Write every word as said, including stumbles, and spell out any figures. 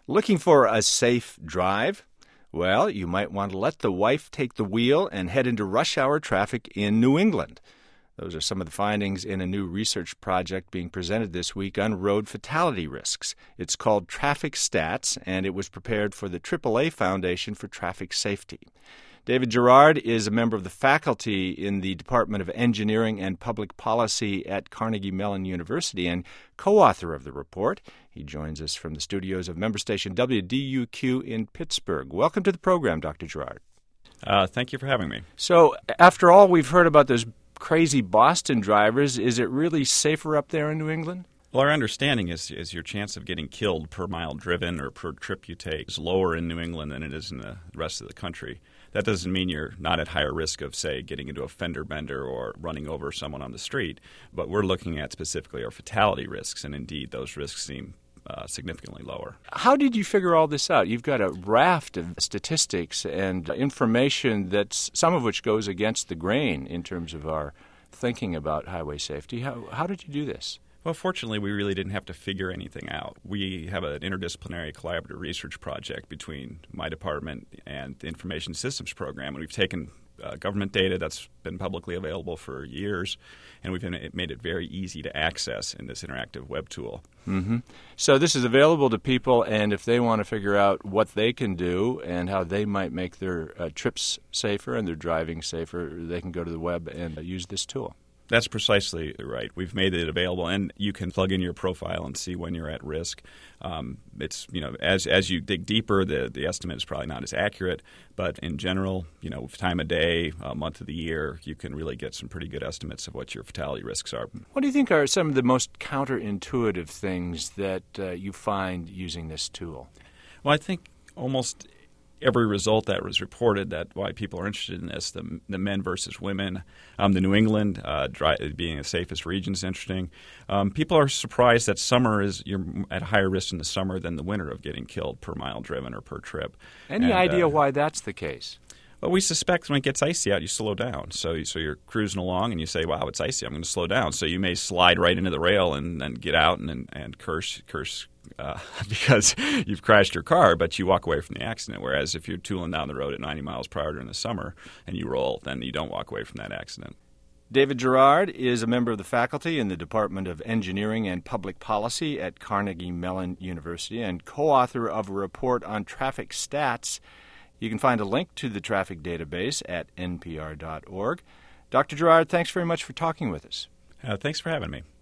Looking for a safe drive? Well, you might want to let the wife take the wheel and head into rush hour traffic in New England. Those are some of the findings in a new research project being presented this week on road fatality risks. It's called Traffic Stats, and it was prepared for the triple A Foundation for Traffic Safety. David Gerard is a member of the faculty in the Department of Engineering and Public Policy at Carnegie Mellon University and co-author of the report. He joins us from the studios of member station W D U Q in Pittsburgh. Welcome to the program, Doctor Gerard. Uh, thank you for having me. So, after all we've heard about those crazy Boston drivers, is it really safer up there in New England? Well, our understanding is, is your chance of getting killed per mile driven or per trip you take is lower in New England than it is in the rest of the country. That doesn't mean you're not at higher risk of, say, getting into a fender bender or running over someone on the street, but we're looking at specifically our fatality risks, and indeed those risks seem uh, significantly lower. How did you figure all this out? You've got a raft of statistics and information that's some of which goes against the grain in terms of our thinking about highway safety. How, how did you do this? Well, fortunately, we really didn't have to figure anything out. We have an interdisciplinary collaborative research project between my department and the Information Systems Program, and we've taken uh, government data that's been publicly available for years, and we've made it very easy to access in this interactive web tool. Mm-hmm. So this is available to people, and if they want to figure out what they can do and how they might make their uh, trips safer and their driving safer, they can go to the web and uh, use this tool. That's precisely right. We've made it available, and you can plug in your profile and see when you're at risk. Um, it's you know as as you dig deeper, the the estimate is probably not as accurate, but in general, you know, time of day, uh, month of the year, you can really get some pretty good estimates of what your fatality risks are. What do you think are some of the most counterintuitive things that uh, you find using this tool? Well, I think almost every result that was reported, that why people are interested in this, the, the men versus women, um, the New England uh, dry, being the safest region is interesting. Um, people are surprised that summer is you're at higher risk in the summer than the winter of getting killed per mile driven or per trip. Any and, idea uh, why that's the case? Well, we suspect when it gets icy out, you slow down. So, so you're cruising along and you say, "Wow, it's icy. I'm going to slow down." So you may slide right into the rail and then get out and and, and curse curse. Uh, because you've crashed your car, but you walk away from the accident. Whereas if you're tooling down the road at ninety miles per hour during the summer and you roll, then you don't walk away from that accident. David Gerard is a member of the faculty in the Department of Engineering and Public Policy at Carnegie Mellon University and co-author of a report on traffic stats. You can find a link to the traffic database at N P R dot org. Doctor Gerard, thanks very much for talking with us. Uh, thanks for having me.